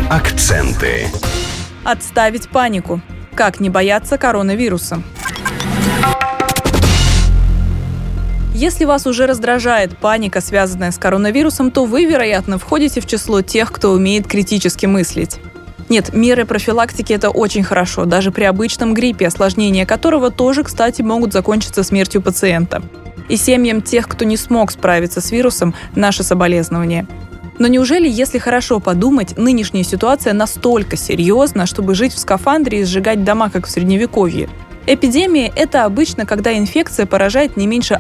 Акценты. Отставить панику. Как не бояться коронавируса? Если вас уже раздражает паника, связанная с коронавирусом, то вы, вероятно, входите в число тех, кто умеет критически мыслить. Нет, меры профилактики – это очень хорошо, даже при обычном гриппе, осложнения которого тоже, кстати, могут закончиться смертью пациента. И семьям тех, кто не смог справиться с вирусом, наше соболезнование. Но неужели, если хорошо подумать, нынешняя ситуация настолько серьезна, чтобы жить в скафандре и сжигать дома, как в Средневековье? Эпидемия – это обычно, когда инфекция поражает не меньше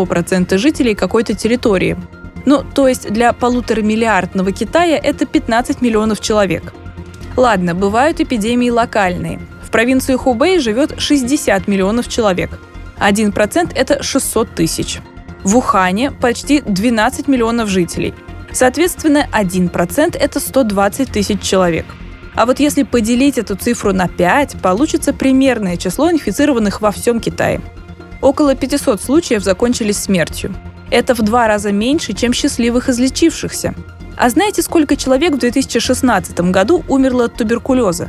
1% жителей какой-то территории. То есть для 1,5-миллиардного Китая это 15 миллионов человек. Ладно, бывают эпидемии локальные. В провинции Хубэй живет 60 миллионов человек. 1% – это 600 тысяч. В Ухане почти 12 миллионов жителей. Соответственно, 1% – это 120 тысяч человек. А вот если поделить эту цифру на 5, получится примерное число инфицированных во всем Китае. Около 500 случаев закончились смертью. Это в 2 раза меньше, чем счастливых излечившихся. А знаете, сколько человек в 2016 году умерло от туберкулеза?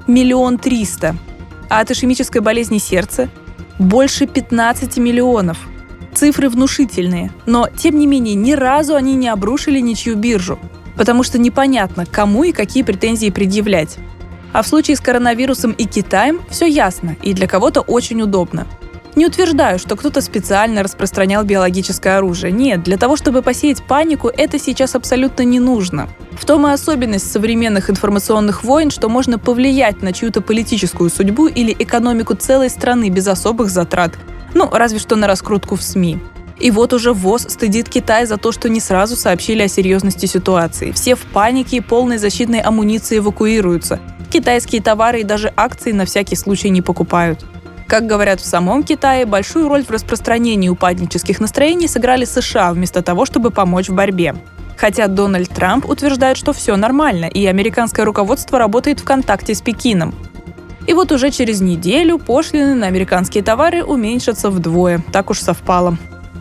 1 300 000. А от ишемической болезни сердца? Больше 15 миллионов. Цифры внушительные, но, тем не менее, ни разу они не обрушили ничью биржу, потому что непонятно, кому и какие претензии предъявлять. А в случае с коронавирусом и Китаем все ясно, и для кого-то очень удобно. Не утверждаю, что кто-то специально распространял биологическое оружие. Нет, для того, чтобы посеять панику, это сейчас абсолютно не нужно. В том и особенность современных информационных войн, что можно повлиять на чью-то политическую судьбу или экономику целой страны без особых затрат. Разве что на раскрутку в СМИ. И вот уже ВОЗ стыдит Китай за то, что не сразу сообщили о серьезности ситуации. Все в панике и полной защитной амуниции эвакуируются. Китайские товары и даже акции на всякий случай не покупают. Как говорят в самом Китае, большую роль в распространении упаднических настроений сыграли США вместо того, чтобы помочь в борьбе. Хотя Дональд Трамп утверждает, что все нормально, и американское руководство работает в контакте с Пекином. И вот уже через неделю пошлины на американские товары уменьшатся вдвое. Так уж совпало.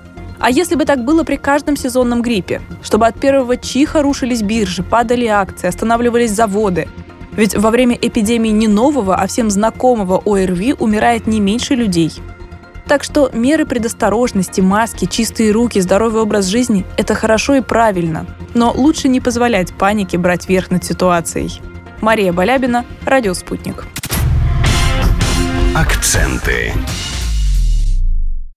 А если бы так было при каждом сезонном гриппе? Чтобы от первого чиха рушились биржи, падали акции, останавливались заводы. Ведь во время эпидемии не нового, а всем знакомого ОРВИ умирает не меньше людей. Так что меры предосторожности, маски, чистые руки, здоровый образ жизни – это хорошо и правильно. Но лучше не позволять панике брать верх над ситуацией. Мария Балябина, Радио Спутник. Акценты.